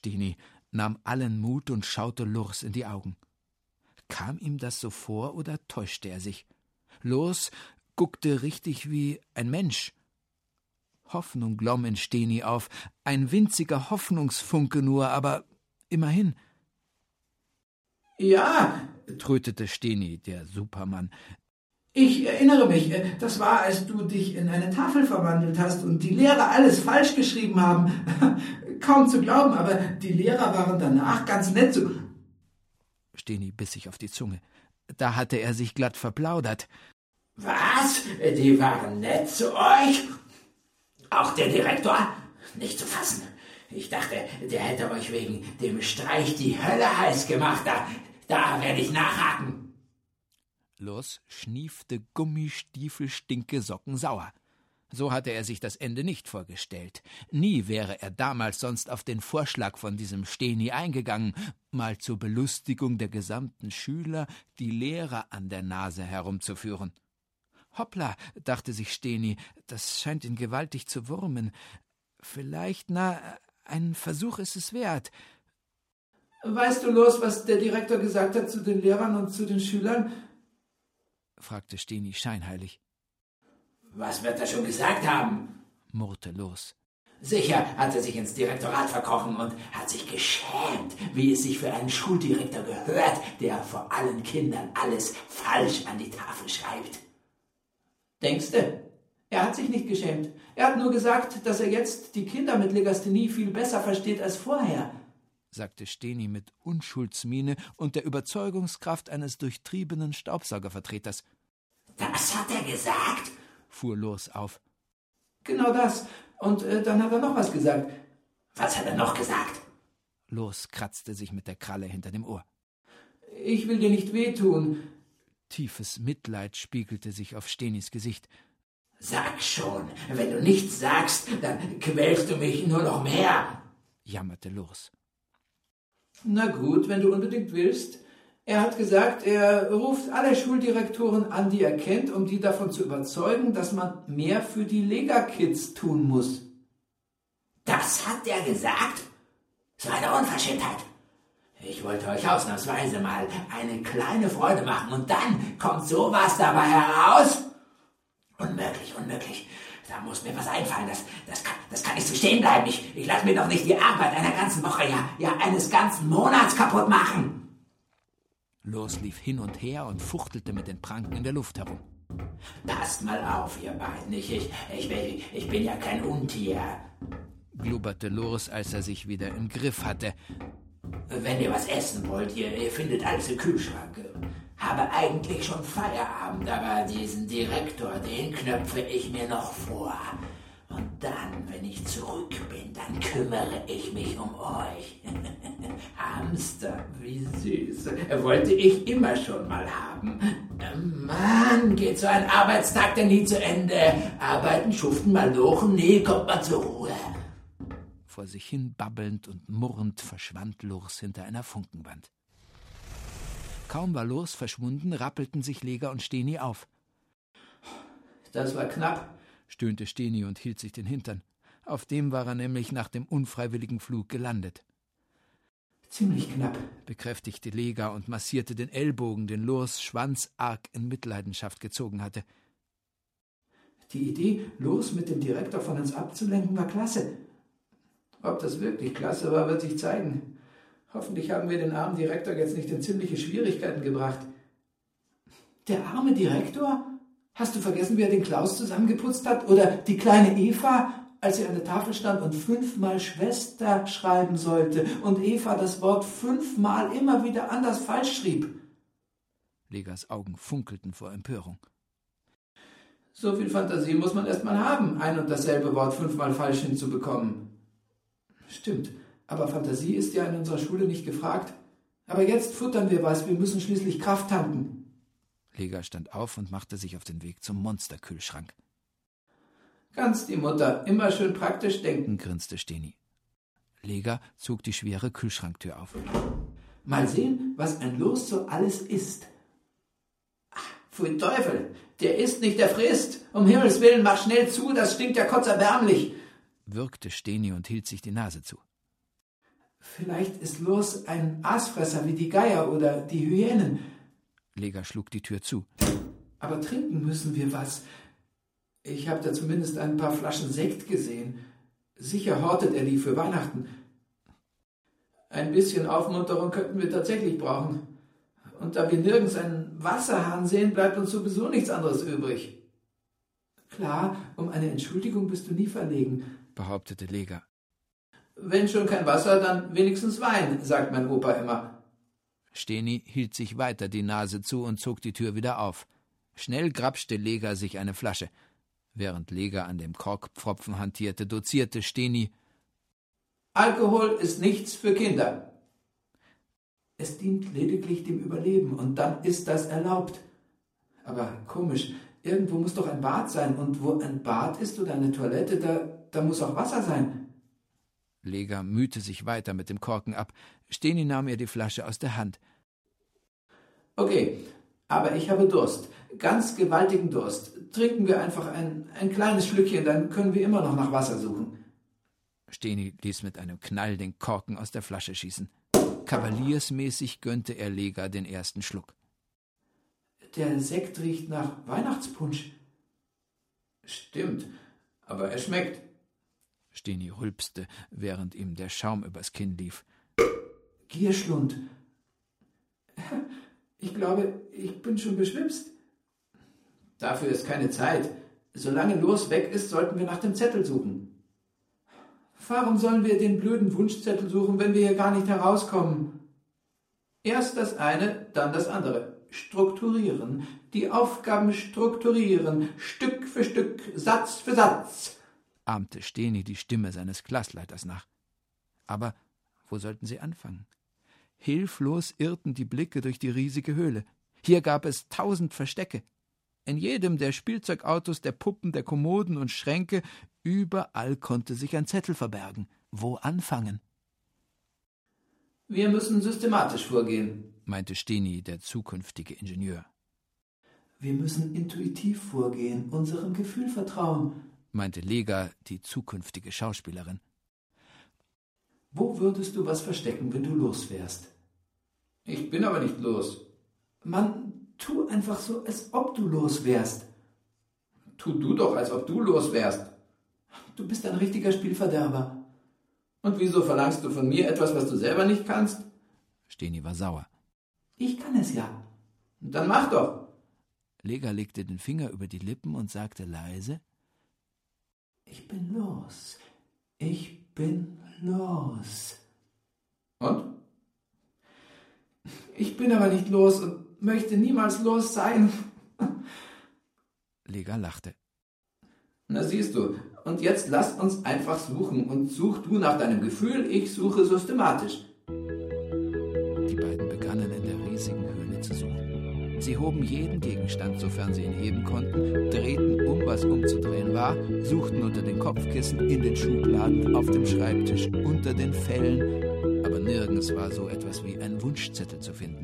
Steni, nahm allen Mut und schaute Lurs in die Augen. Kam ihm das so vor oder täuschte er sich? Lurs guckte richtig wie ein Mensch. Hoffnung glomm in Steni auf, ein winziger Hoffnungsfunke nur, aber immerhin. »Ja«, trötete Steni, der Supermann. »Ich erinnere mich, das war, als du dich in eine Tafel verwandelt hast und die Lehrer alles falsch geschrieben haben. Kaum zu glauben, aber die Lehrer waren danach ganz nett zu...« Steni biss sich auf die Zunge. Da hatte er sich glatt verplaudert. »Was? Die waren nett zu euch? Auch der Direktor? Nicht zu fassen. Ich dachte, der hätte euch wegen dem Streich die Hölle heiß gemacht. Da werde ich nachhaken.« Lurs schniefte Gummistiefel-Stinke Socken sauer. So hatte er sich das Ende nicht vorgestellt. Nie wäre er damals sonst auf den Vorschlag von diesem Steni eingegangen, mal zur Belustigung der gesamten Schüler die Lehrer an der Nase herumzuführen. Hoppla, dachte sich Steni, das scheint ihn gewaltig zu wurmen. Vielleicht, ein Versuch ist es wert. »Weißt du, Lurs, was der Direktor gesagt hat zu den Lehrern und zu den Schülern?« fragte Steni scheinheilig. »Was wird er schon gesagt haben?« murrte Lurs. »Sicher hat er sich ins Direktorat verkrochen und hat sich geschämt, wie es sich für einen Schuldirektor gehört, der vor allen Kindern alles falsch an die Tafel schreibt.« »Denkst du? Er hat sich nicht geschämt. Er hat nur gesagt, dass er jetzt die Kinder mit Legasthenie viel besser versteht als vorher«, sagte Steni mit Unschuldsmiene und der Überzeugungskraft eines durchtriebenen Staubsaugervertreters. »Das hat er gesagt?« fuhr Lurs auf. »Genau das. Und dann hat er noch was gesagt.« »Was hat er noch gesagt?« Lurs kratzte sich mit der Kralle hinter dem Ohr. »Ich will dir nicht wehtun.« Tiefes Mitleid spiegelte sich auf Stenis Gesicht. »Sag schon, wenn du nichts sagst, dann quälst du mich nur noch mehr«, jammerte Lurs. »Na gut, wenn du unbedingt willst. Er hat gesagt, er ruft alle Schuldirektoren an, die er kennt, um die davon zu überzeugen, dass man mehr für die Lega-Kids tun muss.« »Das hat er gesagt? So eine Unverschämtheit. Ich wollte euch ausnahmsweise mal eine kleine Freude machen und dann kommt sowas dabei heraus? Unmöglich, unmöglich. Da muss mir was einfallen. Das kann nicht so stehen bleiben. Ich lasse mir doch nicht die Arbeit einer ganzen Woche, ja eines ganzen Monats kaputt machen.« Lurs lief hin und her und fuchtelte mit den Pranken in der Luft herum. »Passt mal auf, ihr beiden. Ich bin ja kein Untier«, blubberte Lurs, als er sich wieder im Griff hatte. »Wenn ihr was essen wollt, ihr findet alles im Kühlschrank. Habe eigentlich schon Feierabend, aber diesen Direktor, den knöpfe ich mir noch vor. Und dann, wenn ich zurück bin, dann kümmere ich mich um euch.« Hamster, wie süß. Wollte ich immer schon mal haben. Mann, geht so ein Arbeitstag denn nie zu Ende. Arbeiten, schuften, mal lochen, nie kommt man zur Ruhe. Vor sich hin babbelnd und murrend verschwand Lurs hinter einer Funkenwand. Kaum war Lurs verschwunden, rappelten sich Lega und Steni auf. »Das war knapp«, stöhnte Steni und hielt sich den Hintern. Auf dem war er nämlich nach dem unfreiwilligen Flug gelandet. »Ziemlich knapp«, bekräftigte Lega und massierte den Ellbogen, den Lurs Schwanz arg in Mitleidenschaft gezogen hatte. »Die Idee, Lurs mit dem Direktor von uns abzulenken, war klasse. Ob das wirklich klasse war, wird sich zeigen. Hoffentlich haben wir den armen Direktor jetzt nicht in ziemliche Schwierigkeiten gebracht.« »Der arme Direktor? Hast du vergessen, wie er den Klaus zusammengeputzt hat? Oder die kleine Eva, als sie an der Tafel stand und 5-mal Schwester schreiben sollte und Eva das Wort 5-mal immer wieder anders falsch schrieb?« Legas Augen funkelten vor Empörung. »So viel Fantasie muss man erst mal haben, ein und dasselbe Wort 5-mal falsch hinzubekommen.« »Stimmt, aber Fantasie ist ja in unserer Schule nicht gefragt. Aber jetzt futtern wir was, wir müssen schließlich Kraft tanken.« Lega stand auf und machte sich auf den Weg zum Monsterkühlschrank. »Ganz die Mutter, immer schön praktisch denken«, grinste Steni. Lega zog die schwere Kühlschranktür auf. »Mal sehen, was ein Lurs so alles isst.« »Pfui Teufel, der isst nicht, der frisst. Um Himmels Willen, mach schnell zu, das stinkt ja kotzerbärmlich«, würgte Steni und hielt sich die Nase zu. Vielleicht ist Lurs ein Aasfresser wie die Geier oder die Hyänen. Lega schlug die Tür zu. Aber trinken müssen wir was. Ich habe da zumindest ein paar Flaschen Sekt gesehen. Sicher hortet er die für Weihnachten. Ein bisschen Aufmunterung könnten wir tatsächlich brauchen. Und da wir nirgends einen Wasserhahn sehen, bleibt uns sowieso nichts anderes übrig. Klar, um eine Entschuldigung bist du nie verlegen, behauptete Lega. Wenn schon kein Wasser, dann wenigstens Wein, sagt mein Opa immer. Steni hielt sich weiter die Nase zu und zog die Tür wieder auf. Schnell grapschte Lega sich eine Flasche. Während Lega an dem Korkpfropfen hantierte, dozierte Steni: Alkohol ist nichts für Kinder. Es dient lediglich dem Überleben und dann ist das erlaubt. Aber komisch, irgendwo muss doch ein Bad sein und wo ein Bad ist oder eine Toilette, da muss auch Wasser sein. Lega mühte sich weiter mit dem Korken ab. Steni nahm ihr die Flasche aus der Hand. Okay, aber ich habe Durst. Ganz gewaltigen Durst. Trinken wir einfach ein kleines Schlückchen, dann können wir immer noch nach Wasser suchen. Steni ließ mit einem Knall den Korken aus der Flasche schießen. Kavaliersmäßig gönnte er Lega den ersten Schluck. Der Sekt riecht nach Weihnachtspunsch. Stimmt, aber er schmeckt. Steni rülpste, während ihm der Schaum übers Kinn lief. Gierschlund. Ich glaube, ich bin schon beschwipst. Dafür ist keine Zeit. Solange Lurs weg ist, sollten wir nach dem Zettel suchen. Warum sollen wir den blöden Wunschzettel suchen, wenn wir hier gar nicht herauskommen? Erst das eine, dann das andere. Strukturieren. Die Aufgaben strukturieren. Stück für Stück, Satz für Satz. Ahmte Steni die Stimme seines Klassleiters nach. Aber wo sollten sie anfangen? Hilflos irrten die Blicke durch die riesige Höhle. Hier gab es 1000 Verstecke. In jedem der Spielzeugautos, der Puppen, der Kommoden und Schränke, überall konnte sich ein Zettel verbergen. Wo anfangen? Wir müssen systematisch vorgehen, meinte Steni, der zukünftige Ingenieur. Wir müssen intuitiv vorgehen, unserem Gefühl vertrauen, meinte Lega, die zukünftige Schauspielerin. Wo würdest du was verstecken, wenn du los wärst? Ich bin aber nicht los. Mann, tu einfach so, als ob du los wärst. Tu du doch, als ob du los wärst. Du bist ein richtiger Spielverderber. Und wieso verlangst du von mir etwas, was du selber nicht kannst? Steni war sauer. Ich kann es ja. Dann mach doch. Lega legte den Finger über die Lippen und sagte leise: Ich bin los. Ich bin los. Und? Ich bin aber nicht los und möchte niemals los sein. Lega lachte. Na siehst du, und jetzt lass uns einfach suchen und such du nach deinem Gefühl, ich suche systematisch. Die beiden begannen in der riesigen Höhle zu suchen. Sie hoben jeden Gegenstand, sofern sie ihn heben konnten, drehten was umzudrehen war, suchten unter den Kopfkissen, in den Schubladen, auf dem Schreibtisch, unter den Fellen, aber nirgends war so etwas wie ein Wunschzettel zu finden.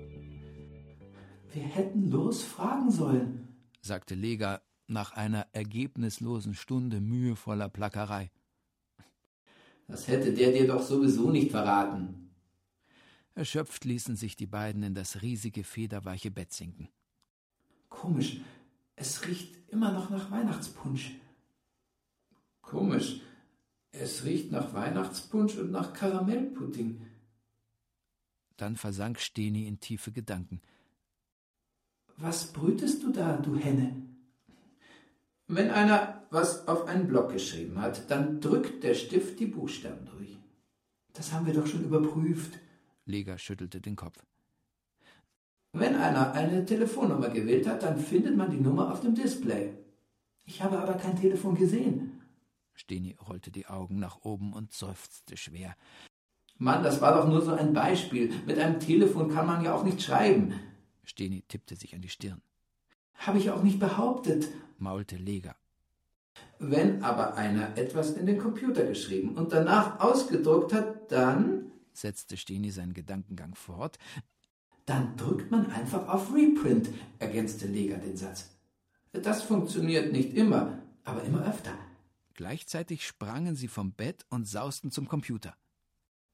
Wir hätten Lurs fragen sollen, sagte Lega nach einer ergebnislosen Stunde mühevoller Plackerei. Das hätte der dir doch sowieso nicht verraten. Erschöpft ließen sich die beiden in das riesige, federweiche Bett sinken. Komisch, es riecht immer noch nach Weihnachtspunsch. Komisch, es riecht nach Weihnachtspunsch und nach Karamellpudding. Dann versank Steni in tiefe Gedanken. Was brütest du da, du Henne? Wenn einer was auf einen Block geschrieben hat, dann drückt der Stift die Buchstaben durch. Das haben wir doch schon überprüft. Lega schüttelte den Kopf. Wenn einer eine Telefonnummer gewählt hat, dann findet man die Nummer auf dem Display. Ich habe aber kein Telefon gesehen. Steni rollte die Augen nach oben und seufzte schwer. Mann, das war doch nur so ein Beispiel. Mit einem Telefon kann man ja auch nicht schreiben. Steni tippte sich an die Stirn. Habe ich auch nicht behauptet, maulte Lega. Wenn aber einer etwas in den Computer geschrieben und danach ausgedruckt hat, dann, setzte Steni seinen Gedankengang fort, dann drückt man einfach auf Reprint, ergänzte Lega den Satz. Das funktioniert nicht immer, aber immer öfter. Gleichzeitig sprangen sie vom Bett und sausten zum Computer.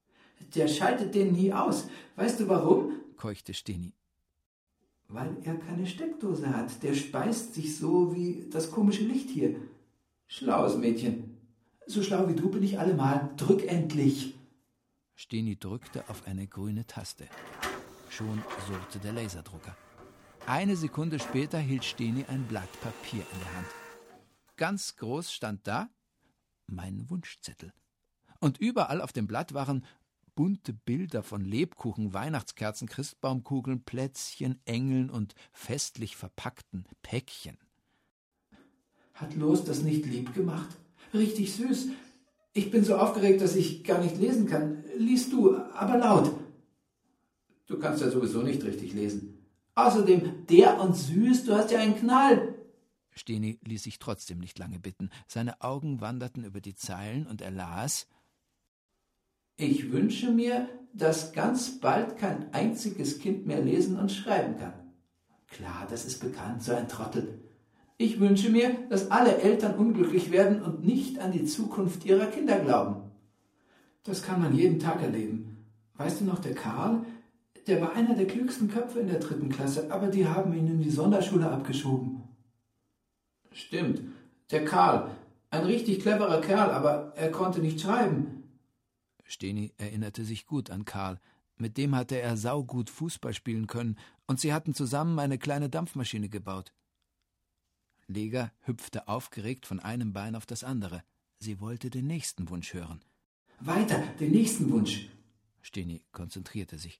der schaltet den nie aus. Weißt du warum? Keuchte Steni. Weil er keine Steckdose hat. Der speist sich so wie das komische Licht hier. Schlaues Mädchen. So schlau wie du bin ich allemal. Drück endlich. Steni drückte auf eine grüne Taste. Schon surrte der Laserdrucker. Eine Sekunde später hielt Steni ein Blatt Papier in der Hand. Ganz groß stand da: mein Wunschzettel. Und überall auf dem Blatt waren bunte Bilder von Lebkuchen, Weihnachtskerzen, Christbaumkugeln, Plätzchen, Engeln und festlich verpackten Päckchen. Hat Los das nicht lieb gemacht? Richtig süß. Ich bin so aufgeregt, dass ich gar nicht lesen kann. Lies du, aber laut. Du kannst ja sowieso nicht richtig lesen. Außerdem, der und süß, du hast ja einen Knall. Steni ließ sich trotzdem nicht lange bitten. Seine Augen wanderten über die Zeilen und er las: Ich wünsche mir, dass ganz bald kein einziges Kind mehr lesen und schreiben kann. Klar, das ist bekannt, so ein Trottel. Ich wünsche mir, dass alle Eltern unglücklich werden und nicht an die Zukunft ihrer Kinder glauben. Das kann man jeden Tag erleben. Weißt du noch, der Karl, der war einer der klügsten Köpfe in der 3. Klasse, aber die haben ihn in die Sonderschule abgeschoben. Stimmt, der Karl, ein richtig cleverer Kerl, aber er konnte nicht schreiben. Steni erinnerte sich gut an Karl. Mit dem hatte er saugut Fußball spielen können, und sie hatten zusammen eine kleine Dampfmaschine gebaut. Lega hüpfte aufgeregt von einem Bein auf das andere. Sie wollte den nächsten Wunsch hören. Weiter, den nächsten Wunsch. Steni konzentrierte sich.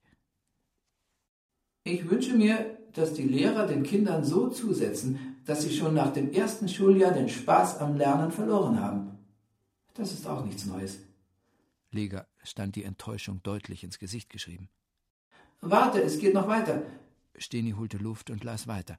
Ich wünsche mir, dass die Lehrer den Kindern so zusetzen, dass sie schon nach dem ersten Schuljahr den Spaß am Lernen verloren haben. Das ist auch nichts Neues. Lega stand die Enttäuschung deutlich ins Gesicht geschrieben. Warte, es geht noch weiter. Steni holte Luft und las weiter.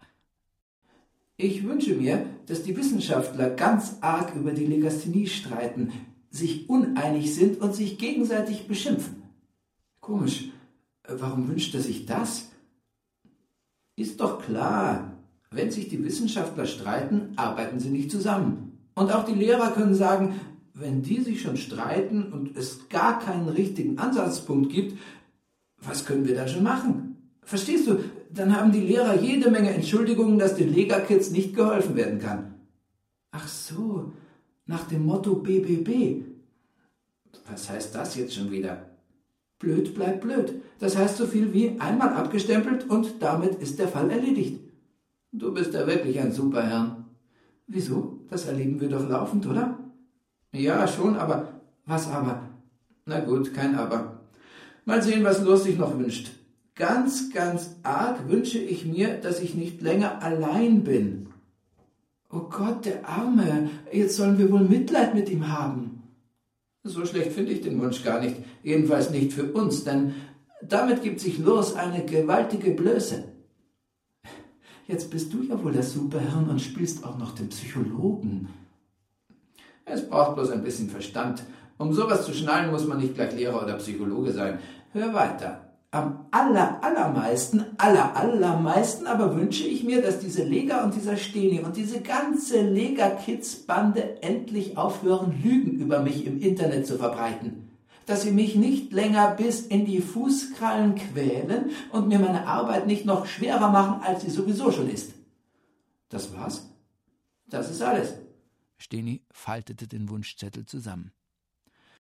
Ich wünsche mir, dass die Wissenschaftler ganz arg über die Legasthenie streiten, sich uneinig sind und sich gegenseitig beschimpfen. Komisch, warum wünscht er sich das? Ist doch klar, wenn sich die Wissenschaftler streiten, arbeiten sie nicht zusammen. Und auch die Lehrer können sagen, wenn die sich schon streiten und es gar keinen richtigen Ansatzpunkt gibt, was können wir da schon machen? Verstehst du, dann haben die Lehrer jede Menge Entschuldigungen, dass den Lega-Kids nicht geholfen werden kann. Ach so, nach dem Motto BBB. Was heißt das jetzt schon wieder? Blöd bleibt blöd. Das heißt so viel wie einmal abgestempelt und damit ist der Fall erledigt. Du bist ja wirklich ein Superherrn. Wieso? Das erleben wir doch laufend, oder? Ja, schon, aber... Was aber? Na gut, kein Aber. Mal sehen, was Los sich noch wünscht. Ganz, ganz arg wünsche ich mir, dass ich nicht länger allein bin. Oh Gott, der Arme. Jetzt sollen wir wohl Mitleid mit ihm haben. So schlecht finde ich den Wunsch gar nicht. Jedenfalls nicht für uns, denn damit gibt sich Los eine gewaltige Blöße. Jetzt bist du ja wohl der Superhirn und spielst auch noch den Psychologen. Es braucht bloß ein bisschen Verstand. Um sowas zu schnallen, muss man nicht gleich Lehrer oder Psychologe sein. Hör weiter. Am allermeisten aber wünsche ich mir, dass diese Lega und dieser Steni und diese ganze Lega-Kids-Bande endlich aufhören, Lügen über mich im Internet zu verbreiten. Dass sie mich nicht länger bis in die Fußkrallen quälen und mir meine Arbeit nicht noch schwerer machen, als sie sowieso schon ist. Das war's? Das ist alles. Steni faltete den Wunschzettel zusammen.